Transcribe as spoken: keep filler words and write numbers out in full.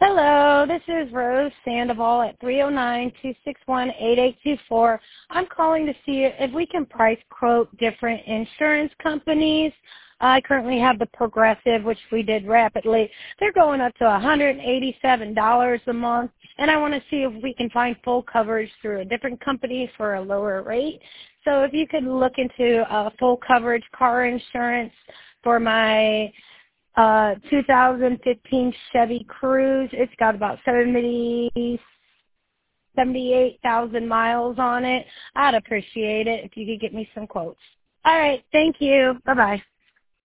Hello, this is Rose Sandoval at three oh nine, two six one, eight eight two four. I'm calling to see if we can price quote different insurance companies. I currently have the Progressive, which we did rapidly. They're going up to one hundred eighty-seven dollars a month, and I want to see if we can find full coverage through a different company for a lower rate. So if you could look into uh, full coverage car insurance for my Uh, two thousand fifteen Chevy Cruze. It's got about seventy, seventy-eight thousand miles on it. I'd appreciate it if you could get me some quotes. All right. Thank you. Bye-bye.